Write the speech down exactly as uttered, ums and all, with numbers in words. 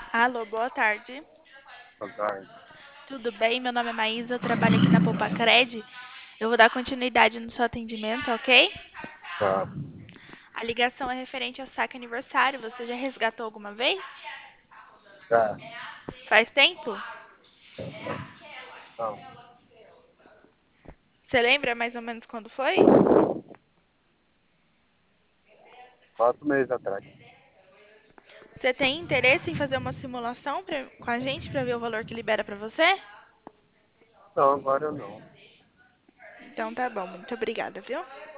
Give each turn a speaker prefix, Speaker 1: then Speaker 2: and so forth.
Speaker 1: Alô, boa tarde.
Speaker 2: Boa tarde.
Speaker 1: Tudo bem? Meu nome é Maísa, eu trabalho aqui na Poupa Cred. Eu vou dar continuidade no seu atendimento, ok?
Speaker 2: Tá,
Speaker 1: A ligação é referente ao saque aniversário. Você já resgatou alguma vez?
Speaker 2: tá.
Speaker 1: Faz tempo?
Speaker 2: Não,
Speaker 1: Você lembra mais ou menos quando foi?
Speaker 2: quatro meses atrás.
Speaker 1: Você tem interesse em fazer uma simulação pra- com a gente para ver o valor que libera para você?
Speaker 2: Não, agora não.
Speaker 1: Então tá bom, muito obrigada, viu?